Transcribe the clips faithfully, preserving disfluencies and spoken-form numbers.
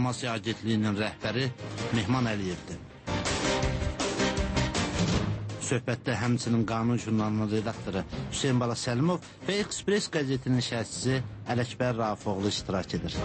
İnformasiya Agentliyinin rəhbəri Mehman Əliyevdir. Söhbətdə həmçinin Qanun jurnalının redaktoru Hüseyin Bala Səlimov və Express qəzetinin şərhçisi Ələkbər Rafoğlu iştirak edir.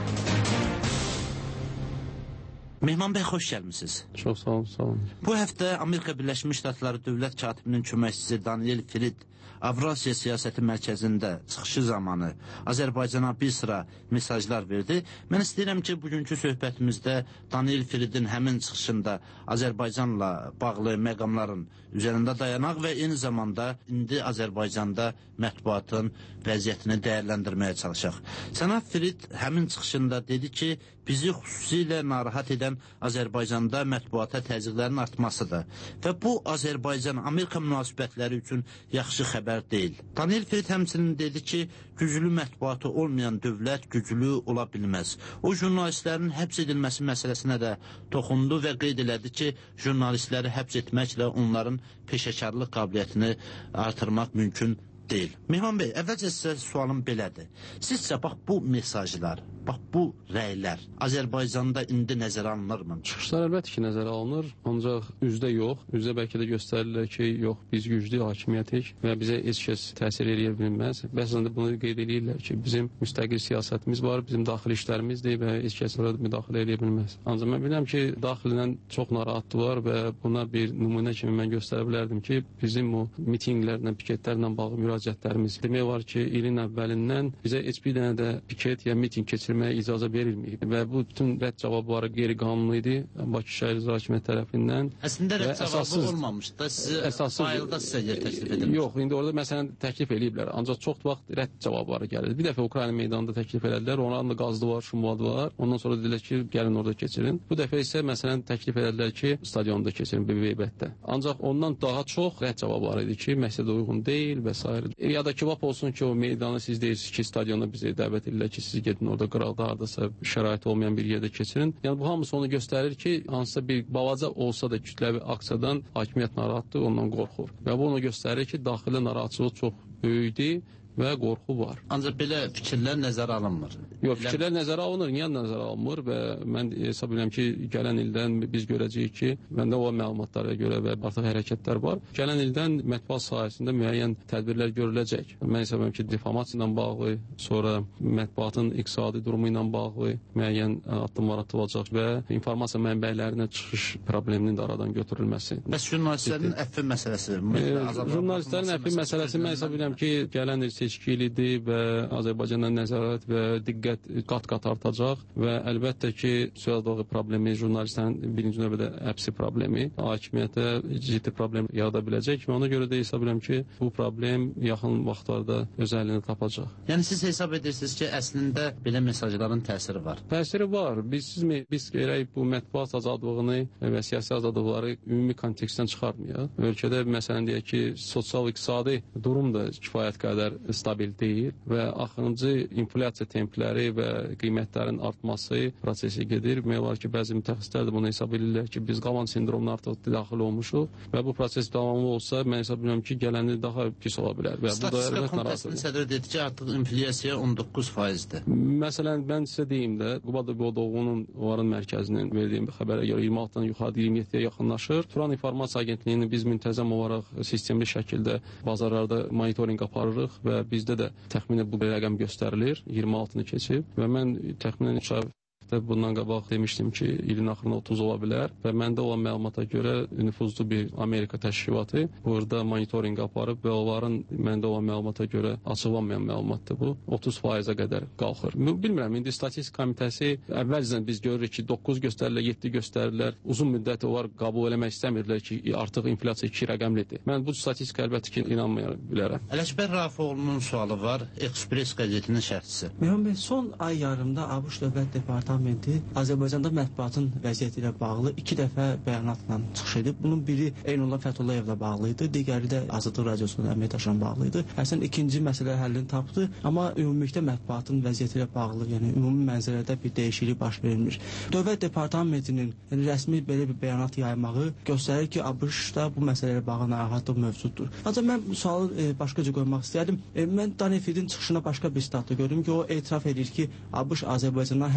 Mehman bəy, xoş gəlmisiniz. Çox sağ olun, sağ olun. Bu həftə Amerika Birləşmiş Ştatları Dövlət Katibinin köməkçisi Daniel Frid Avrasiya Siyasəti Mərkəzində çıxışı zamanı Azərbaycana bir sıra mesajlar verdi. Mən istəyirəm ki, bugünkü söhbətimizdə Daniel Fridin həmin çıxışında Azərbaycanla bağlı məqamların üzərində dayanaq və eyni zamanda indi Azərbaycanda mətbuatın vəziyyətini dəyərləndirməyə çalışaq. Cənab Frid həmin çıxışında dedi ki, bizi xüsusilə narahat edən Azərbaycanda mətbuata təzyiqlərin artmasıdır və bu Azərbaycan-Amerika münasibətləri üçün yaxşı xəbər deyil. Daniel Frid həmçinin dedi ki, güclü mətbuatı olmayan dövlət güclü ola bilməz. O, jurnalistlərin həbs edilməsi məsələsinə də toxundu və qeyd elədi ki, jurnalistləri həbs etməklə onların peşəkarlıq qabiliyyətini artırmaq mümkün deyil. Mehman bəy, əvvəlcə sizə sualım belədir. Sizcə, bax bu mesajlar, bax bu rəylər Azərbaycanda indi nəzərə alınırmı? Çıxışlar əlbəttə ki, nəzərə alınır, ancaq üzdə yox. Üzdə bəlkə də göstərirlər ki, yox, biz güclü hakimiyyətik və bizə heç kəs təsir edə bilməz. Bəzən də bunu qeyd edirlər ki, bizim müstəqil siyasətimiz var, bizim daxili işlərimizdir və heç kəs orada müdaxilə edə bilməz. Ancaq mən bilirəm ki, daxildən çox narahatlılar və buna bir nümunə kimi mən göstərə bilərdim ki, bizim o mitinqlərlə, piketlərlə bağlı müraciətlərimiz demək var ki, ilin əvvəlindən bizə heç bir dənə də piket ya miting keçirməyə icazə verilməyib və bu bütün rədd cavabları qeyri-qanuni idi Bakı şəhər icra hakimiyyəti tərəfindən. Əslində rədd cavabı olmamışdı da, sizə faildə sizə yer təklif edilmiş. Yox, indi orada məsələn təklif eləyiblər, ancaq çox vaxt rədd cavabları gəlir. Bir dəfə Ukrayna meydanında təklif elədilər, onların da qazdılar, şumladılar. Ondan sonra dedilər ki, gəlin orada keçirin. Bu dəfə isə məsələn təklif elədilər ki, stadionda keçirin, B B B-də. Ancaq ondan daha çox rədd cavabları idi ki, məqsədə uyğun deyil və s. Ya da ki, vap olsun ki, o meydanı siz deyirsiniz ki, stadiona bizi dəvət edirlər ki, siz gedin orada qıraqda hardasa şərait olmayan bir yerdə keçirin. Yəni bu hamısı onu göstərir ki, hansısa bir balaca olsa da kütləvi aksiyadan hakimiyyət narahatdır, ondan qorxur. Və bu onu göstərir ki, daxili narahatçılıq çox böyükdür və qorxu var. Ancaq belə fikirlər nəzərə alınmır. Yox, fikirlər nəzərə alınır, niyə nəzərə alınmır və mən hesab edirəm ki, gələn ildən biz görəcəyik ki, məndə o məlumatlara görə və artıq hərəkətlər var. Gələn ildən mətbuat sahəsində müəyyən tədbirlər görüləcək. Mən hesab edirəm ki, difamasiya ilə bağlı, sonra mətbuatın iqtisadi durumu ilə bağlı müəyyən addımlar atılacaq və informasiya mənbələrinə çıxış probleminin də aradan götürülməsi. Bəs jurnalistlərin əfvi məsələsi? Jurnalistlərin əfvi məsələsi mən hesab edirəm ki, gələn il seçki ilidir və Azərbaycandan nəzarət və diqqət qat-qat artacaq və əlbəttə ki, söz-dağı problemi, jurnalistlərin birinci növbədə həbsi problemi, hakimiyyətə ciddi problem yarada biləcək və ona görə də hesab edirəm ki, bu problem yaxın vaxtlarda öz əlini tapacaq. Yəni siz hesab edirsiniz ki, əslində belə mesajların təsiri var? Təsiri var. Biz, siz, biz gərək bu mətbuat azadlığını və siyasi azadlıqları ümumi kontekstdən çıxarmayaq. Ölkədə məsələn deyək ki, sosial-iqtisadi durum da kifayət qədər stabil deyil və axırıncı inflyasiya templəri və qiymətlərin artması prosesi gedir. Demək var ki, bəzi mütəxəssislər də bunu hesab edirlər ki, biz qalan sindromuna artıq daxil olmuşuq və bu proses davamlı olsa, mən hesab edirəm ki, gələni daha pis ola bilər. Və Statistika Komitəsinin sədri dedi ki, artıq inflyasiya on doqquz faizdir. Məsələn, mən sizə deyim də, Qubada Bodoğunun onların mərkəzinin verdiyim xəbərə görə iyirmi altıdan yuxarı iyirmi yeddiyə yaxınlaşır. Turan İnformasiya Agentliyini biz müntəzəm olaraq sistemli şəkildə bazarlarda monitorinq aparırıq və bizdə də təxminən bu rəqəm göstərilir, iyirmi altını keçib və mən təxminən üç ay bundan qabaq demişdim ki, ilin axırında otuz ola bilər və məndə olan məlumata görə nüfuzlu bir Amerika təşkilatı burada monitorinq aparıb və onların məndə olan məlumata görə açıqlanmayan məlumatdır bu, otuz faizə qədər qalxır. Bilmirəm, indi Statistika Komitəsi əvvəlcədən biz görürük ki, doqquz göstərirlər, yeddi göstərirlər, uzun müddət onlar qəbul eləmək istəmirlər ki, artıq inflyasiya iki rəqəmlidir. Mən bu statistika əlbəttə ki, inanmaya bilərəm. Ələkbər Rafoğlu'nun sualı var, Express qəzetinin şərhçisi. Mehman bəy, son ay yarımda ABŞ Dövlət Departamenti Azərbaycanda mətbuatın vəziyyəti ilə bağlı iki dəfə bəyanatla çıxış edib. Bunun biri Eynullah Fətullayevlə bağlı idi, digəri də Azadlıq Radiosunun əməkdaşla bağlı idi. Əslində ikinci məsələ həllini tapdı, amma ümumilikdə mətbuatın vəziyyəti ilə bağlı, yəni ümumi mənzərədə bir dəyişiklik baş verilmiş. Dövlət Departamentinin yəni, rəsmi belə bir bəyanat yaymağı göstərir ki, ABŞ-da bu məsələ ilə bağlı narahatlıq mövcuddur. Ancaq mən bu sualı e, başqa cür qoymaq istəyərdim. E, mən Daniel Fridin çıxışına başqa bir statda gördüm ki, o etiraf edir ki, ABŞ Azərbaycandan həm də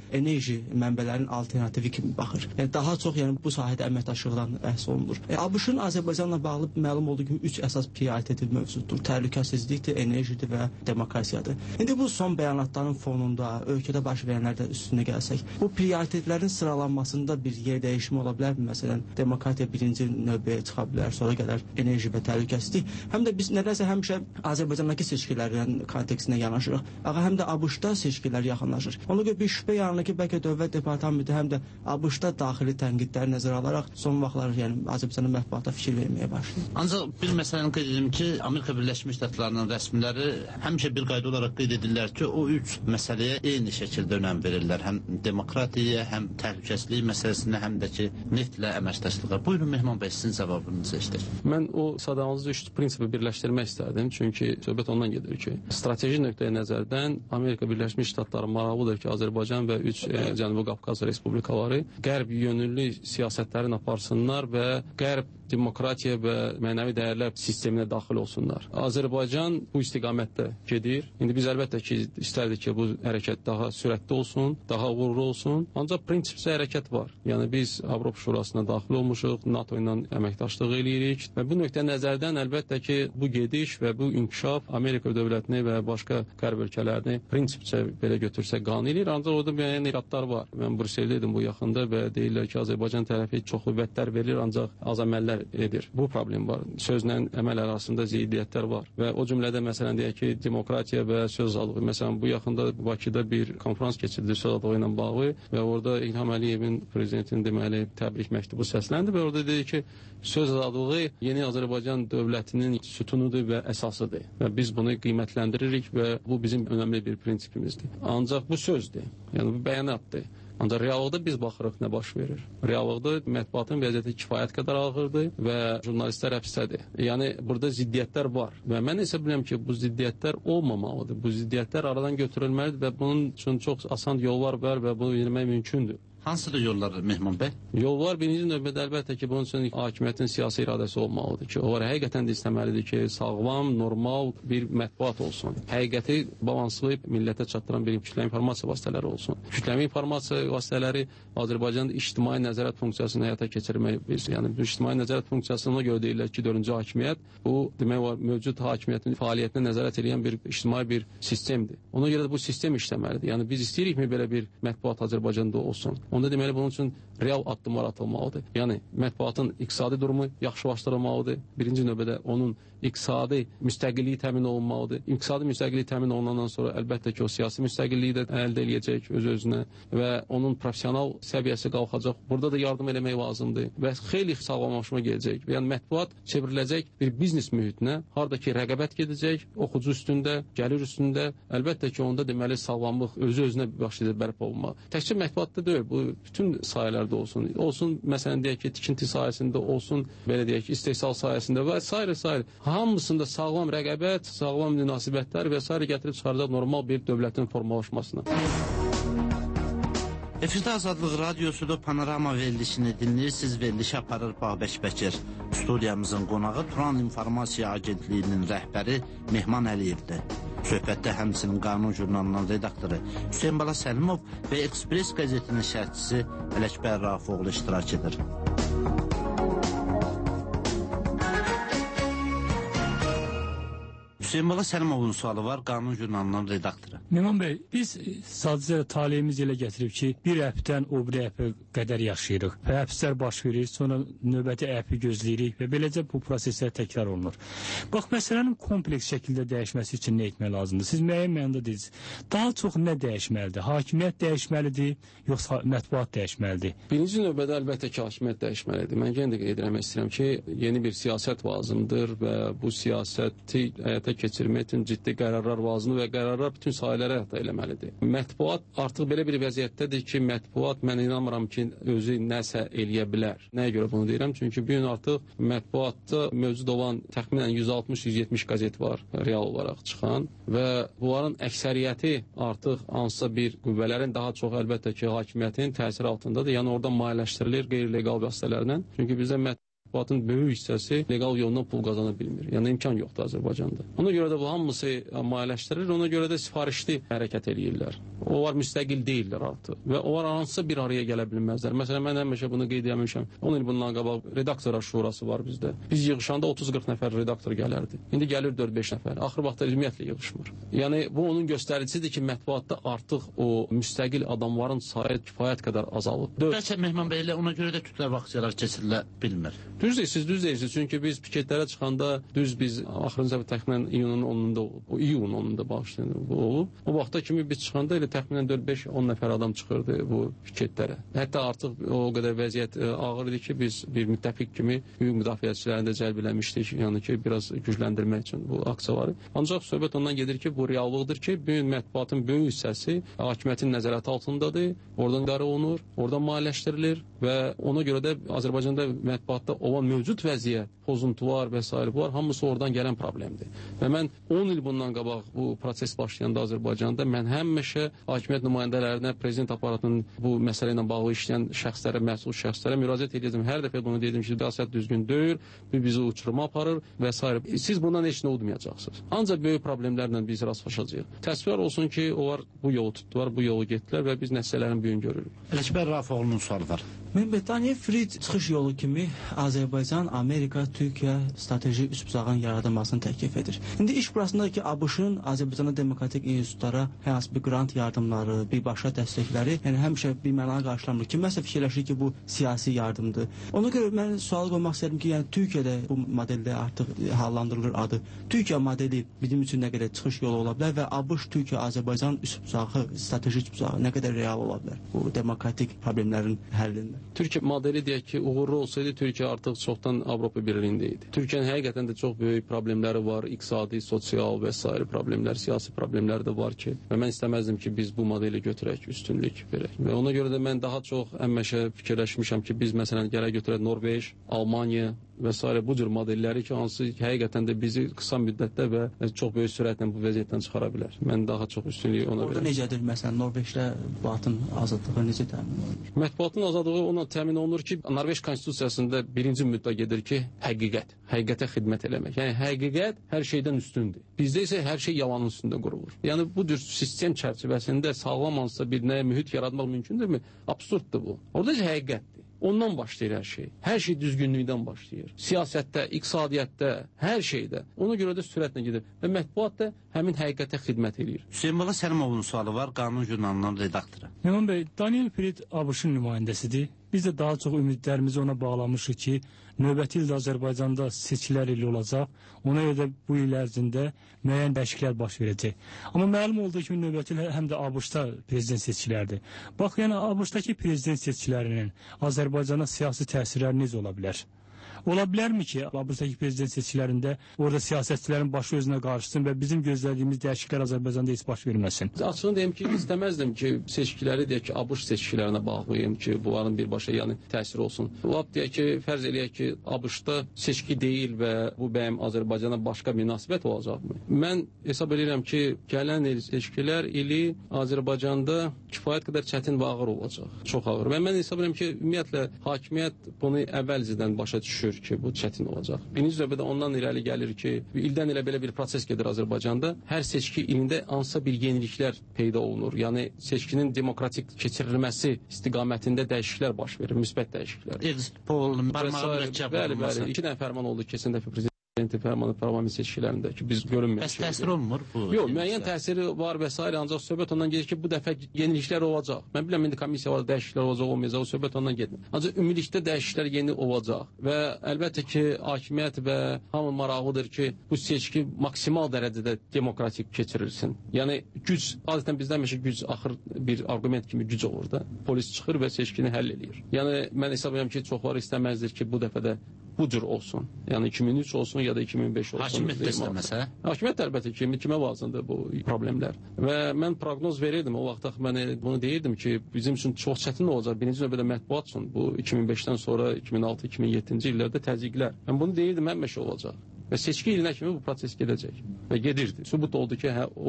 enerji mənbələrinin alternativi kimi baxır. Yəni daha çox yəni bu sahədə əməkdaşlıqdan bəhs olunur. E, ABŞ-ın Azərbaycanla bağlı məlum olduğu kimi üç əsas prioriteti mövcuddur. Təhlükəsizlikdir, enerjidir və demokratiyadır. İndi bu son bəyanatların fonunda ölkədə baş verənlərdə üstünə gəlsək, bu prioritetlərin sıralanmasında bir yer dəyişimi ola bilərmi? Məsələn, demokratiya birinci növbəyə çıxa bilər, sonra gələr enerji və təhlükəsizlik. Həm də biz nədənsə həmişə Azərbaycandakı seçkilərin kontekstinə yanaşırıq. Ağa həm də ABŞ-da seçkilər yaxınlaşır. Ona görə bir şübhə yaranır ki, bəlkə Dövlət Departamenti həm də ABŞ-da daxili tənqidləri nəzərə alaraq son vaxtlar yəni Azərbaycanın mətbuata fikir verməyə başlayır. Ancaq bir məsələni qeyd edim ki, Amerika Birləşmiş Ştatlarının rəsmiləri həmişə bir qayda olaraq qeyd edirlər ki, o üç məsələyə eyni şəkildə önəm verirlər. Həm demokratiyaya, həm təhlükəsizlik məsələsinə, həm də ki, neftlə əməkdaşlığa. Buyurun Mehman bəy, sizin cavabınızı eşidək. Mən o sadağınızı üç prinsipi birləşdirmək istərdim. Çünki söhbət ondan gedir ki, strateji nöqteyi nəzərdən Amerika Birləşmiş Ştatları maraqlıdır ki, Azərbaycan və üç e, Cənubi Qafqaz respublikaları qərb yönümlü siyasətlərini aparsınlar və qərb demokratiya və mənəvi dəyərlər sisteminə daxil olsunlar. Azərbaycan bu istiqamətdə gedir. İndi biz əlbəttə ki, istərdik ki, bu hərəkət daha sürətli olsun, daha uğurlu olsun. Ancaq prinsipcə hərəkət var. Yəni biz Avropa Şurasına daxil olmuşuq, NATO ilə əməkdaşlıq eləyirik və bu nöqtə nəzərdən əlbəttə ki, bu gediş və bu inkişaf Amerika dövlətini və başqa qərb ölkələrini prinsipcə belə götürsək qane eləyir. Ancaq orada müəyyən iradlar var. Mən Brüsseldə idim bu yaxında və deyirlər ki, Azərbaycan tərəfi çoxlu vədlər verilir, ancaq az əməllər edir. Bu problem var. Sözlə əməl arasında ziddiyyətlər var. Və o cümlədə məsələn deyək ki, demokratiya və söz azadlığı. Məsələn, bu yaxında Bakıda bir konfrans keçirildi söz azadlığı ilə bağlı və orada İlham Əliyevin prezidentin deməli təbrik məktubu səsləndi və orada dedi ki, söz azadlığı yeni Azərbaycan dövlətinin sütunudur və əsasıdır. Və biz bunu qiymətləndiririk və bu bizim önəmli bir prinsipimizdir. Ancaq bu sözdür. Yəni bu bəyanatdır. Ancaq reallıqda biz baxırıq nə baş verir. Reallıqda mətbuatın vəziyyəti kifayət qədər ağırdır və jurnalistlər həbsdədir. Yəni burada ziddiyyətlər var və mən isə bilirəm ki, bu ziddiyyətlər olmamalıdır. Bu ziddiyyətlər aradan götürülməlidir və bunun üçün çox asan yollar var və bunu vermək mümkündür. Hansıdır yollar Mehman bəy? Yollar birinci növbədə əlbəttə ki, bunun üçün hakimiyyətin siyasi iradəsi olmalıdır ki, o həqiqətən də istəməlidir ki, sağlam, normal bir mətbuat olsun. Həqiqəti balanslayıb millətə çatdıran bir kütləvi informasiya vasitələri olsun. Kütləvi informasiya vasitələri Azərbaycanda ictimai nəzarət funksiyasını həyata keçirmək biz. Yəni bu ictimai nəzarət funksiyasına görə deyirlər ki, dördüncü hakimiyyət bu demək olar mövcud hakimiyyətin fəaliyyətinə nəzarət edən bir ictimai bir sistemdir. Ona görə də bu sistem işləməlidir. Yəni biz istəyirikmi belə bir mətbuat Azərbaycanda olsun? Onda deməli bunun üçün real addımlar atılmalıdır. Yəni mətbuatın iqtisadi durumu yaxşılaşdırılmalıdır. Birinci növbədə onun iqtisadi müstəqilliyi təmin olunmalıdır. İqtisadi müstəqillik təmin olunandan sonra əlbəttə ki, o siyasi müstəqilliyi də əldə eləyəcək öz-özünə və onun professional səviyyəsi qalxacaq. Burada da yardım eləmək lazımdır və xeyli sağlamlaşma gələcək. Yəni mətbuat çevriləcək bir biznes mühitinə, harda ki, rəqabət gedəcək, oxucu üstündə, gəlir üstündə. Əlbəttə ki, onda deməli sağlamlıq özü-özünə başlayacaq bərpa olunmalı. Təkcə mətbuatda deyil, bu bütün sahələrdə olsun. Olsun, məsələn deyək ki, tikinti sahəsində olsun, belə deyək ki, istehsal sahəsində və sairə sairə. Hamısında sağlam rəqabət, sağlam münasibətlər və sairə gətirib çıxaracaq normal bir dövlətin formalaşmasına. Efirdə Azadlıq Radiosu'da Panorama verilişini dinləyirsiniz. Verilişi aparır Babək Bəkir. Studiyamızın qonağı Turan İnformasiya Agentliyinin rəhbəri Mehman Əliyevdir. Söhbətdə həmçinin Qanun jurnalının redaktoru Hüseyin Bala Səlimov və Ekspres qəzetinin şərhçisi Ələkbər Rafoğlu iştirak edir. Hüseyin Bala Səlimovun sualı var, Qanun jurnalının redaktoru. Mehman bəy, biz sadəcə taleyimiz elə gətirib ki, bir əpdən o bir əpə qədər yaşayırıq və həbslər baş verir, sonra növbəti əpi gözləyirik və beləcə bu proseslər təkrar olunur. Bax, məsələnin kompleks şəkildə dəyişməsi üçün nə etmək lazımdır? Siz müəyyən mənada dediniz. Daha çox nə dəyişməlidir? Hakimiyyət dəyişməlidir, yoxsa mətbuat dəyişməlidir? Birinci növbədə əlbəttə ki, hakimiyyət dəyişməlidir. Mən yenə də qeyd etmək istəyirəm ki, yeni bir siyasət lazımdır və bu siyasəti həyata keçirmək üçün ciddi qərarlar lazımdır və qərarlar bütün sahələrə həyata eləməlidir. Mətbuat artıq belə bir vəziyyətdədir ki, mətbuat mən inanmıram ki, özü nəsə eləyə bilər. Nəyə görə bunu deyirəm? Çünki bu gün artıq mətbuatda mövcud olan təxminən yüz altmış yüz yetmiş qəzet var, real olaraq çıxan və bunların əksəriyyəti artıq hansısa bir qüvvələrin, daha çox əlbəttə ki, hakimiyyətin təsiri altındadır. Yəni oradan maliyyələşdirilir qeyri-legal vasitələrlə. Çünki bizdə mətbuat mətbuatın böyük hissəsi legal yoldan pul qazana bilmir. Yəni imkan yoxdur Azərbaycanda. Ona görə də bu hamısı maliyyələşdirilir, ona görə də sifarişli hərəkət eləyirlər. Onlar müstəqil deyirlər artıq və onlar hansısa bir araya gələ bilməzlər. Məsələn, mən həmişə bunu qeyd etmişəm. on il bundan qabaq redaktorlar şurası var bizdə. Biz yığışanda otuz qırx nəfər redaktor gələrdi. İndi gəlir dörd beş nəfər. Axır vaxtda ümumiyyətlə yığışmır. Yəni bu onun göstəricisidir ki, mətbuatda artıq o müstəqil adamların sayı kifayət qədər azalıb. Bəlkə Mehman bəy ilə ona görə də kütləvi aksiyalar keçirilə bilmir. Düz deyirsiniz, düz deyirsiniz. Çünki biz piketlərə çıxanda düz biz axırıncı dəfə təxminən iyunun onunda olub. O iyun onunda bağışlayın bu olub. O vaxta kimi biz çıxanda elə təxminən dörd beş on nəfər adam çıxırdı bu piketlərə. Hətta artıq o qədər vəziyyət ağır idi ki, biz bir müttəfiq kimi hüquq müdafiəçilərini də cəlb eləmişdik. Yəni ki, biraz gücləndirmək üçün bu aksiyaları. Ancaq söhbət ondan gedir ki, bu reallıqdır ki, böyük mətbuatın böyük hissəsi hakimiyyətin nəzarəti altındadır. Oradan idarə olunur, oradan maliyyələşdirilir və ona görə də Azərbaycanda mətbuatda olan mövcud vəziyyət, pozuntular və s. bunlar hamısı oradan gələn problemdir. Və mən on il bundan qabaq bu proses başlayanda Azərbaycanda mən həmişə hakimiyyət nümayəndələrinə, prezident aparatının bu məsələ ilə bağlı işləyən şəxslərə, məsul şəxslərə müraciət edirdim. Hər dəfə bunu dedim ki, siyasət düzgün deyil, bu bizi uçuruma aparır və s. Siz bundan heç nə udmayacaqsınız. Ancaq böyük problemlərlə biz rastlaşacağıq. Təsvir olsun ki, onlar bu yolu tutdular, bu yolu getdilər və biz nəsələrin büyüyünü görürük. Ələkbər Rafoğlu'nun sualı var. Mən Daniel Frid çıxış yolu kimi Azərbaycan, Amerika, Türkiyə strateji üç bucağın yaradılmasını təklif edir. İndi iş burasındadır ki, ABŞ-ın Azərbaycanda demokratik institutlara hər hansı bir qrant yardımları, birbaşa dəstəkləri, yəni həmişə bir mənaya qarşılanmır ki, məsəl fikirləşir ki, bu siyasi yardımdır. Ona görə mən sual qoymaq istədim ki, yəni Türkiyədə bu modeldə artıq hallandırılır adı. Türkiyə modeli bizim üçün nə qədər çıxış yolu ola bilər və ABŞ, Türkiyə, Azərbaycan üç bucağı, strateji üç bucağı nə qədər real ola bilər bu demokratik problemlərin həllində? Türkiyə modeli deyək ki, uğurlu olsaydı, Türkiyə artıq çoxdan Avropa Birliyində idi. Türkiyənin həqiqətən də çox böyük problemləri var, iqtisadi, sosial və s. problemlər, siyasi problemlər də var ki, və mən istəməzdim ki, biz bu modeli götürək, üstünlük verək. Və ona görə də mən daha çox əmməşə fikirləşmişəm ki, biz məsələn gərək götürək Norveç, Almaniya və s. bu cür modelləri ki, hansı həqiqətən də bizi qısa müddətdə və çox böyük sürətlə bu vəziyyətdən çıxara bilər. Mən daha çox üstünlüyü ona verəm. Orada necədir məsələn Norveçdə mətbuatın azadlığı necə təmin olunur? Mətbuatın azadlığı ona təmin olunur ki, Norveç konstitusiyasında birinci müddət gedir ki, həqiqət, həqiqətə xidmət eləmək. Yəni həqiqət hər şeydən üstündür. Bizdə isə hər şey yalanın üstündə qurulur. Yəni bu cür sistem çərçivəsində sağlam hansısa bir nəyə mühit yaratmaq mümkündürmü? Absurddur bu. Orada isə həqiqətdir. Ondan başlayır hər şey. Hər şey düzgünlükdən başlayır. Siyasətdə, iqtisadiyyatda, hər şeydə. Ona görə də sürətlə gedir. Və mətbuat da həmin həqiqətə xidmət edir. Hüseyin Bala Səlimovun sualı var, Qanun jurnalının redaktoru. Mehman bəy, Daniel Frid ABŞ-ın nümayəndəsidir. Biz də daha çox ümidlərimizi ona bağlamışıq ki, növbəti ildə Azərbaycanda seçkilər ili olacaq. Ona görə də bu il ərzində müəyyən dəyişikliklər baş verəcək. Amma məlum oldu ki, növbəti il həm də ABŞ-da prezident seçkilərdir. Bax, yəni ABŞ-dakı prezident seçkilərinin Azərbaycana siyasi təsirləri necə ola bilər? Ola bilərmi ki, ABŞ-dakı prezident seçkilərində orada siyasətçilərin başı özünə qarşısın və bizim gözlədiyimiz dəyişikliklər Azərbaycanda heç baş verməsin? Açığını deyim ki, istəməzdim ki, seçkiləri deyək ki, ABŞ seçkilərinə bağlayayım ki, bunların birbaşa yəni təsir olsun. Lap deyək ki, fərz eləyək ki, ABŞ-da seçki deyil və bu bəyəm Azərbaycana başqa münasibət olacaqmı? Mən hesab edirəm ki, gələn il seçkilər ili Azərbaycanda kifayət qədər çətin və ağır olacaq. Çox ağır. Və mən hesab edirəm ki, ümumiyyətlə hakimiyyət bunu əvvəlcədən başa düşür ki, bu çətin olacaq. Birinci növbədə ondan irəli gəlir ki, ildən ilə belə bir proses gedir Azərbaycanda. Hər seçki ilində hansısa bir yeniliklər peyda olunur. Yəni seçkinin demokratik keçirilməsi istiqamətində dəyişikliklər baş verir, müsbət dəyişikliklər. Exit poll, barmağı mürəkkəb bəli, bəli, iki dənə fərman oldu keçən dəfə prezident fərmanı parlament seçkilərində ki, biz görünmür. Bəs təsir olmur bu? Yox, müəyyən təsiri var və s. ancaq söhbət ondan gedir ki, bu dəfə yeniliklər olacaq. Mən biləm, indi komissiya var, dəyişikliklər olacaq, olmayacaq, o söhbət ondan gedir. Ancaq ümumilikdə dəyişikliklər yeni olacaq və əlbəttə ki, hakimiyyət və hamı maraqlıdır ki, bu seçki maksimal dərəcədə demokratik keçirilsin. Yəni güc, adətən bizdə həmişə güc axır bir arqument kimi güc olur da. Polis çıxır və seçkini həll eləyir. Yəni mən hesab edirəm ki, çoxları istəməzdir ki, bu dəfə də bu cür olsun. Yəni iki min üç olsun ya da iki min beş olsun. Hakimiyyət istəməsə? Hakimiyyət əlbəttə ki, kimə lazımdır bu problemlər. Və mən proqnoz verirdim o vaxt mən bunu deyirdim ki, bizim üçün çox çətin olacaq. Birinci növbədə mətbuat üçün bu iki min beşdən sonra iki min altı iki min yeddinci illərdə təzyiqlər. Mən bunu deyirdim, həmişə olacaq. Və seçki ilinə kimi bu proses gedəcək və gedirdi. Sübut oldu ki, hə, o.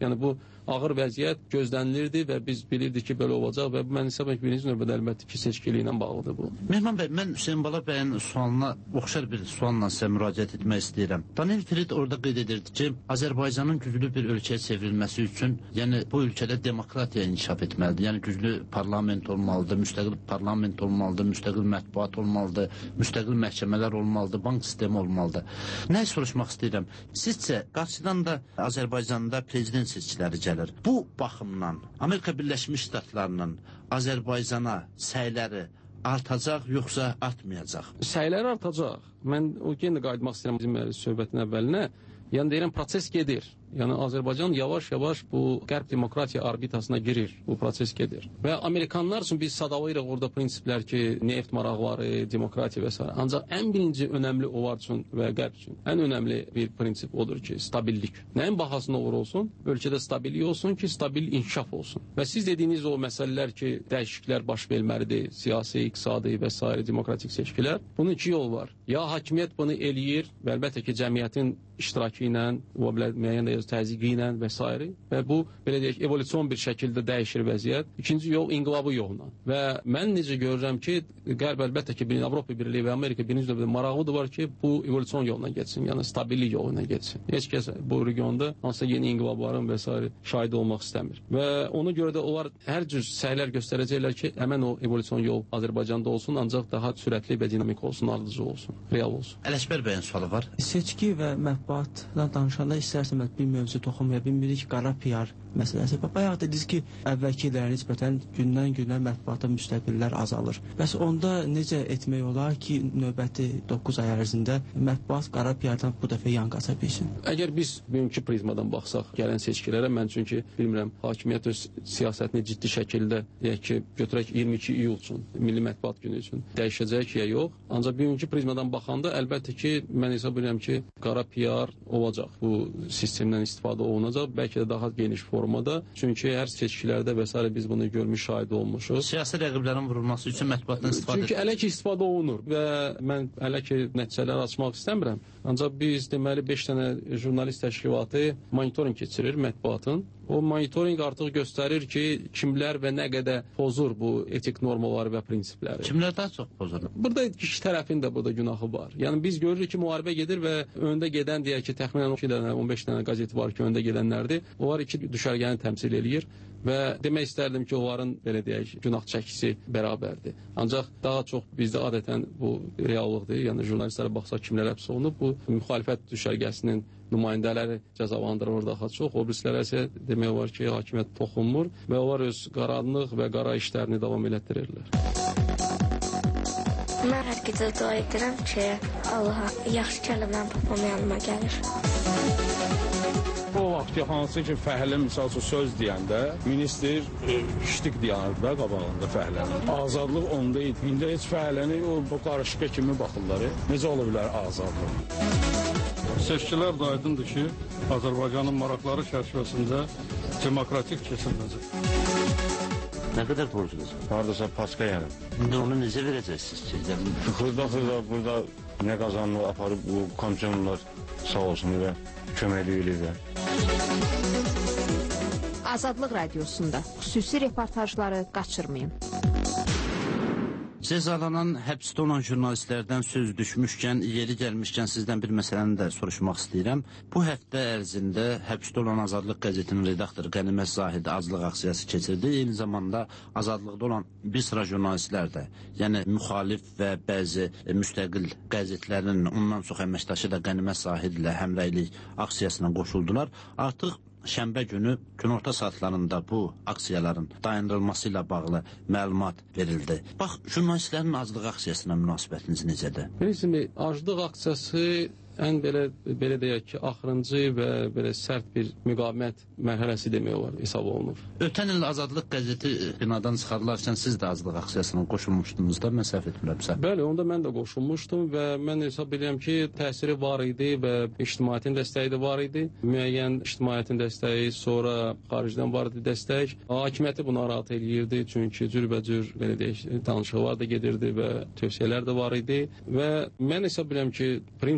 Yəni bu ağır vəziyyət gözlənilirdi və biz bilirdik ki, belə olacaq və mən hesab edirəm ki, birinci növbədə əlbəttə ki, seçkili ilə bağlıdır bu. Mehman bəy, mən Hüseyn Bala bəyin sualına oxşar bir sualla sizə müraciət etmək istəyirəm. Daniel Firid orada qeyd edirdi ki, Azərbaycanın güclü bir ölkəyə çevrilməsi üçün, yəni bu ölkədə demokratiya inkişaf etməlidir. Yəni güclü parlament olmalıdır, müstəqil parlament olmalıdır, müstəqil mətbuat olmalıdır, müstəqil məhkəmələr olmalıdır, bank sistemi olmalıdır. Nə soruşmaq istəyirəm? Sizcə qarşıdan da Azərbaycanda prezident seçkiləri gəlir. Bu baxımdan Amerika Birləşmiş Ştatlarının Azərbaycana səyləri artacaq yoxsa artmayacaq? Səyləri artacaq. Mən o yenə qayıtmaq istəyirəm bizim söhbətin əvvəlinə. Yəni deyirəm, proses gedir. Yəni Azərbaycan yavaş-yavaş bu qərb demokratiya orbitasına girir. Bu proses gedir. Və Amerikanlar üçün biz sadalayırıq orada prinsiplər ki, neft maraqları, demokratiya və s. Ancaq ən birinci önəmli onlar üçün və qərb üçün ən önəmli bir prinsip odur ki, stabillik. Nəyin bahasına olur olsun? Ölkədə stabillik olsun ki, stabil inkişaf olsun. Və siz dediyiniz o məsələlər ki, dəyişikliklər baş verməlidir, siyasi, iqtisadi və s. demokratik seçkilər. Bunun iki yol var. Ya hakimiyyət bunu eləyir və əlbəttə ki, cəmiyyətin iştirakı ilə, müəyyən təzyiqi ilə və s. və bu, belə deyək, evolyusion bir şəkildə dəyişir vəziyyət. İkinci yol inqilabı yolla. Və mən necə görürəm ki, qərb əlbəttə ki, Avropa Birliyi və Amerika birinci növbədə maraqlıdır var ki, bu evolyusion yolla getsin, yəni stabillik yoluna getsin. Heç kəs bu regionda hansısa yeni inqilabların və s. şahidi olmaq istəmir. Və ona görə də onlar hər cür səylər göstərəcəklər ki, həmən o evolyusion yol Azərbaycanda olsun, ancaq daha sürətli və dinamik olsun, ardıcı olsun, real olsun. Ələkbər bəyin sualı var. Seçki və mətbuatla danışanda istərsəm bir mövzu toxunmaya bilmirik, qara P R məsələsi. Bayaq dediniz ki, əvvəlki illərə nisbətən gündən-günə mətbuatda müstəqillər azalır. Bəs onda necə etmək olar ki, növbəti doqquz ay ərzində mətbuat qara P R-dan bu dəfə yan qaça bilsin? Əgər biz bugünkü prizmadan baxsaq gələn seçkilərə, mən çünki bilmirəm, hakimiyyət öz siyasətini ciddi şəkildə, deyək ki, götürək iyirmi iki iyul üçün, Milli Mətbuat Günü üçün dəyişəcək ya yox. Ancaq bugünkü prizmadan baxanda əlbəttə ki, mən hesab edirəm ki, qara P R olacaq. Bu sistemdən istifadə olunacaq, bəlkə də daha geniş formada. Çünki hər seçkilərdə və s. biz bunu görmüş, şahid olmuşuq. Siyasi rəqiblərin vurulması üçün mətbuatdan istifadə edilir. Çünki ələ ki istifadə olunur və mən ələ ki nəticələr açmaq istəmirəm. Ancaq biz deməli beş dənə jurnalist təşkilatı monitorinq keçirir mətbuatın. O monitorinq artıq göstərir ki, kimlər və nə qədər pozur bu etik normaları və prinsipləri. Kimlər daha çox pozur? Burada kişi tərəfin də burada günahı var. Yəni biz görürük ki, müharibə gedir və öndə gedən deyək ki, təxminən on iki dənə, on beş dənə qəzet var ki, öndə gedənlərdir. Onlar iki düşərgəni təmsil eləyir və demək istərdim ki, onların belə deyək, günah çəkisi bərabərdir. Ancaq daha çox bizdə adətən bu reallıqdır. Yəni jurnalistlərə baxsaq kimlər həbs olunub, bu müxalifət düşərgəsinin nümayəndələri cəzalandırılır daha çox. O birislərə isə demək olar ki, hakimiyyət toxunmur və onlar öz qaranlıq və qara işlərini davam elətdirirlər. Mən hər gecə dua edirəm ki, Allaha yaxşı kəlməm papam yanıma gəlir. O vaxt ki, hansı ki, fəhlə misal üçün söz deyəndə, minister işlik deyənir də qabağında fəhlənin. Azadlıq onda idi. İndi heç fəhləni o qarışıqa kimi baxırlar. Necə ola bilər azadlıq? Seçkilər də aydındır ki, Azərbaycanın maraqları çərçivəsində demokratik keçiriləcək. Nə qədər borcunuz? Haradasa paska yəni. İndi onu necə verəcəksiniz ki? Xırda-xırda burada nə qazanını aparıb bu komisyonlar sağ olsun və köməkli eləyirlər. Azadlıq Radiosunda xüsusi reportajları qaçırmayın. Cəzalanan həbsdə olan jurnalistlərdən söz düşmüşkən, yeri gəlmişkən sizdən bir məsələni də soruşmaq istəyirəm. Bu həftə ərzində həbsdə olan Azadlıq qəzetinin redaktoru Qənimət Zahid aclıq aksiyası keçirdi. Eyni zamanda azadlıqda olan bir sıra jurnalistlər də, yəni müxalif və bəzi müstəqil qəzetlərin ondan çox əməkdaşı da Qənimət Zahid ilə həmrəylik aksiyasına qoşuldular. Artıq şənbə günü günorta saatlarında bu aksiyaların dayandırılması ilə bağlı məlumat verildi. Bax, jurnalistlərin aclıq aksiyasına münasibətiniz necədir? Bilirsiniz, aclıq aksiyası ən belə, belə deyək ki, axırıncı və belə sərt bir müqavimət mərhələsi demək olar, hesab olunur. Ötən il Azadlıq qəzeti binadan çıxarılarkən siz də aclıq aksiyasına qoşulmuşdunuz da, mən səhv etmirəmsə. Bəli, onda mən də qoşulmuşdum və mən hesab edirəm ki, təsiri var idi və ictimaiyyətin dəstəyi də var idi. Müəyyən ictimaiyyətin dəstəyi, sonra xaricdən var idi dəstək. Hakimiyyəti buna rahat eləyirdi, çünki cürbəcür, belə deyək, danışıqlar da gedirdi və tövsiyələr də var idi və mən hesab edirəm ki, prinsipcə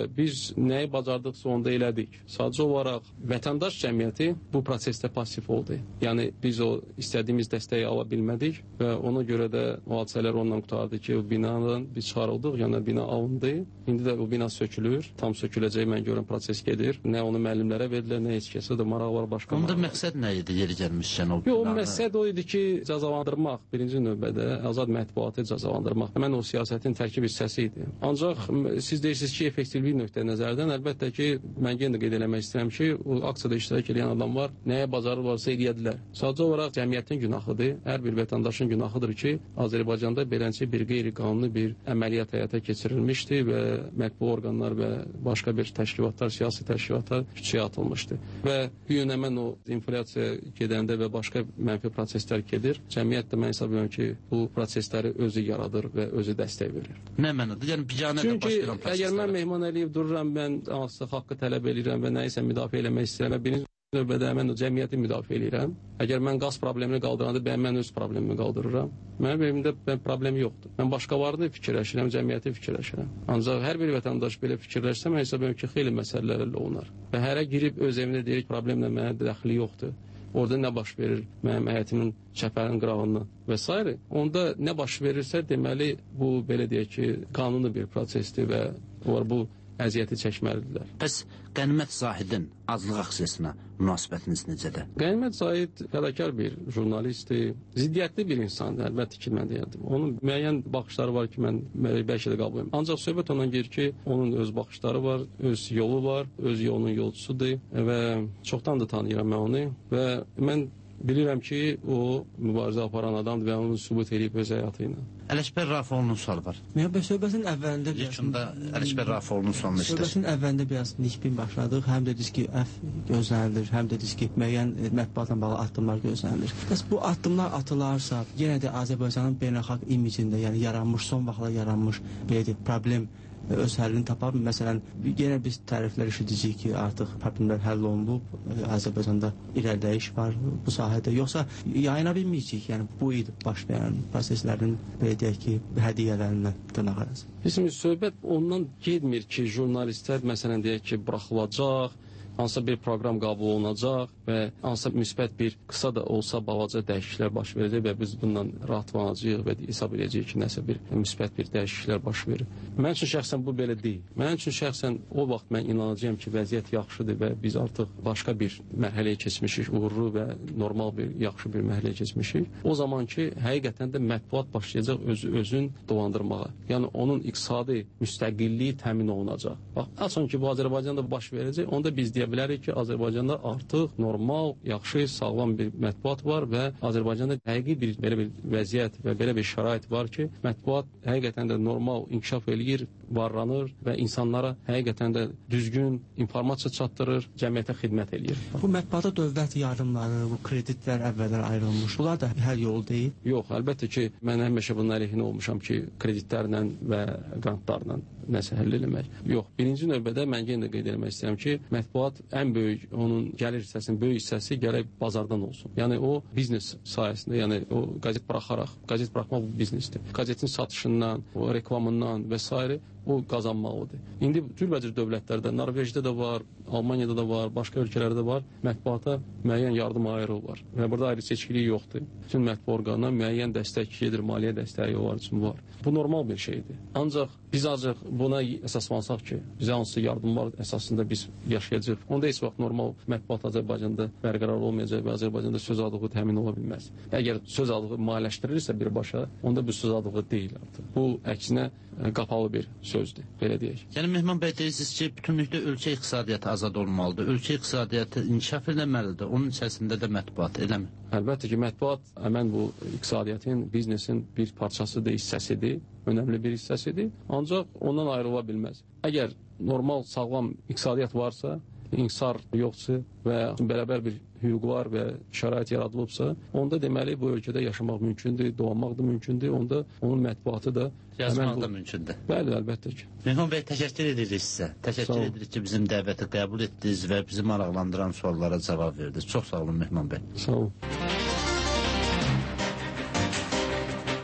biz nəyi bacardıqsa onda elədik. Sadəcə olaraq vətəndaş cəmiyyəti bu prosesdə passiv oldu. Yəni biz o istədiyimiz dəstəyi ala bilmədik və ona görə də hadisələr ondan qutardı ki, o binadan biz çıxarıldıq, yəni bina alındı. İndi də o bina sökülür, tam söküləcək, mən görürəm proses gedir. Nə onu müəllimlərə verdilər, nə heç kəsə də maraq var, başqa Onda maraq var. məqsəd nə idi yeri gəlmişkən o Yox, o binanı? məqsəd o idi ki, cəzalandırmaq, birinci növbədə azad mətbuatı cəzalandırmaq. Həmən o siyasətin tərkib hissəsi idi. Ancaq siz deyirsiniz ki, effektivlik nöqtə nəzərdən, əlbəttə ki, mən yenə də qeyd eləmək istəyirəm ki, o aksiyada iştirak edən adamlar nəyə bacarırlarsa eləyədilər. Sadəcə olaraq cəmiyyətin günahıdır, hər bir vətəndaşın günahıdır ki, Azərbaycanda beləncə bir qeyri-qanuni bir əməliyyat həyata keçirilmişdi və mətbu orqanlar və başqa bir təşkilatlar, siyasi təşkilatlar küçəyə atılmışdı. Və bu gün həmən o inflyasiya gedəndə və başqa mənfi proseslər gedir. Cəmiyyət də mən hesab edirəm ki, bu prosesləri özü yaradır və özü dəstək verir. Nə mənada? Yəni biganə də baş verən proseslər. Çünki əgər mən Mehman Əliyev dururam, mən hansısa haqqı tələb edirəm və nəyisə müdafiə eləmək istəyirəm və birinci növbədə mən o cəmiyyəti müdafiə edirəm. Əgər mən qaz problemini qaldıranda bəyəm mən öz problemimi qaldırıram. Mənim evimdə problemi yoxdur. Mən başqa varını fikirləşirəm, cəmiyyəti fikirləşirəm. Ancaq hər bir vətəndaş belə fikirləşsə, mən hesab edirəm ki, xeyli məsələlərlə olar. Və hərə girib öz evində deyir ki, problemlə mənə dəxli yoxdur. Orada nə baş verir mənim həyatimin çəpərin qırağından və s. Onda nə baş verirsə, deməli bu belə deyək ki, qanuni bir prosesdir və bu əziyyəti çəkməlidirlər. Bəs Qənimət Zahidin azlıq aksiyasına münasibətiniz necədir? Qənimət Zahid fədakar bir jurnalistdir, ziddiyyətli bir insandır, əlbəttə ki, mən deyərdim. Onun müəyyən baxışları var ki, mən bəlkə də qəbul edirəm. Ancaq söhbət ondan gedir ki, onun öz baxışları var, öz yolu var, öz yolunun yolcusudur və çoxdan da tanıyıram mən onu və mən bilirəm ki, o mübarizə aparan adamdır və onu sübut edib öz həyatı ilə. Ələkbər Rafiqoğlu'nun sualı var. Mən söhbətin əvvəlində Yekunda Ələkbər Rafiqoğlu'nun sualını işlər. Söhbətin əvvəlində biraz nikbin başladıq. Həm dediniz ki, əf gözlənilir, həm dediniz ki, müəyyən mətbuatla bağlı addımlar gözlənilir. Bəs bu addımlar atılarsa, yenə də Azərbaycanın beynəlxalq imicində, yəni yaranmış, son vaxtlar yaranmış belə deyək, problem öz həllini tapar. Məsələn, yenə biz təriflər eşidəcəyik ki, artıq problemlər həll olunub, Azərbaycanda irəliləyiş var bu sahədə. Yoxsa yayına bilməyəcəyik, yəni bu idi baş verən proseslərin, belə deyək ki, hədiyyələrindən dırnaq arası. Bizim söhbət ondan getmir ki, jurnalistlər, məsələn, deyək ki, buraxılacaq, hansısa bir proqram qəbul olunacaq və hansısa müsbət bir qısa da olsa balaca dəyişikliklər baş verəcək və biz bundan rahatlanacağıq və hesab edəcəyik ki, nəsə bir müsbət bir dəyişikliklər baş verir. Mən üçün şəxsən bu belə deyil. Mən üçün şəxsən o vaxt mən inanacağam ki, vəziyyət yaxşıdır və biz artıq başqa bir mərhələyə keçmişik, uğurlu və normal bir, yaxşı bir mərhələyə keçmişik. O zaman ki, həqiqətən də mətbuat başlayacaq öz, özün dolandırmağa. Yəni onun iqtisadi müstəqilliyi təmin olunacaq. Bax, açın ki, bu Azərbaycanda baş verəcək, onda biz deyə bilərik ki, Azərbaycanda artıq normal, yaxşı, sağlam bir mətbuat var və Azərbaycanda həqiqi bir belə bir vəziyyət və belə bir şərait var ki, mətbuat həqiqətən də normal inkişaf eləyir, varlanır və insanlara həqiqətən də düzgün informasiya çatdırır, cəmiyyətə xidmət eləyir. Bu mətbuata dövlət yardımları, bu kreditlər əvvəllər ayrılmış. Bunlar da hər yol deyil. Yox, əlbəttə ki, mən həmişə bunun əleyhinə olmuşam ki, kreditlərlə və qrantlarla nəsə həll eləmək. Yox, birinci növbədə mən yenə də qeyd etmək istəyirəm ki, mətbuat ən böyük, onun gəlir hissəsinin böyük hissəsi gərək bazardan olsun. Yəni o biznes sayəsində, yəni o qəzet buraxaraq, qəzet buraxmaq bu biznesdir. Qəzetin satışından, o reklamından və s. o qazanmalıdır. İndi cürbəcür dövlətlərdə, Norveçdə də var, Almaniyada da var, başqa ölkələrdə var, mətbuata müəyyən yardım ayırırlar. Və burada ayrı seçkilik yoxdur. Bütün mətbu orqanına müəyyən dəstək gedir, maliyyə dəstəyi onlar üçün var. Bu normal bir şeydir. Ancaq biz ancaq buna əsaslansak ki, bizə hansı yardımlar əsasında biz yaşayacaq. Onda heç vaxt normal mətbuat Azərbaycanda bərqərar olmayacaq və Azərbaycanda söz azlığı təmin ola bilməz. Əgər söz azlığı maliyyələşdirilirsə birbaşa, onda bu söz azlığı deyil artıq. Bu əksinə qapalı bir sözdür, belə deyək. Yəni Mehman bəy deyirsiniz ki, bütünlükdə ölkə iqtisadiyyatı azad olmalıdır. Ölkə iqtisadiyyatı inkişaf eləməlidir. Onun içərisində də mətbuat, eləmi? Əlbəttə ki, mətbuat həmən bu iqtisadiyyatın, biznesin bir parçasıdır, hissəsidir, önəmli bir hissəsidir. Ancaq ondan ayrıla bilməz. Əgər normal, sağlam iqtisadiyyat varsa, inhisar yoxsa və bərabər bir hüquqlar və şərait yaradılıbsa, onda deməli bu ölkədə yaşamaq mümkündür, doğmaq da mümkündür, onda onun mətbuatı da yazmaq da mümkündür. Bəli, əlbəttə ki. Mehman bəy, təşəkkür edirik sizə. Təşəkkür edirik ki, bizim dəvəti qəbul etdiniz və bizi maraqlandıran suallara cavab verdiniz. Çox sağ olun Mehman bəy. Sağ olun. Daha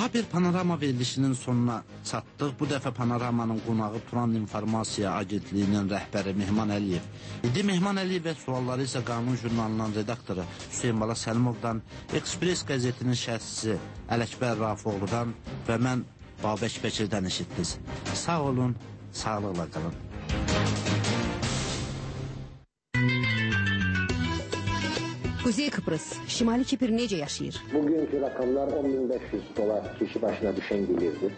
Daha bir panorama verilişinin sonuna çatdıq. Bu dəfə panoramanın qonağı Turan İnformasiya Agentliyinin rəhbəri Mehman Əliyev idi. Mehman Əliyev və sualları isə Qanun jurnalının redaktoru Hüseyin Bala Səlimovdan, Ekspres qəzetinin şərhçisi Ələkbər Rafoğludan və mən Babək Bəkirdən eşitdiniz. Sağ olun, sağlıqla qalın. Kuzey Kıbrıs, Şimali Kipr necə yaşayır? Bugünkü rakamlar on bin beş yüz dolar kişi başına düşen gelirdi.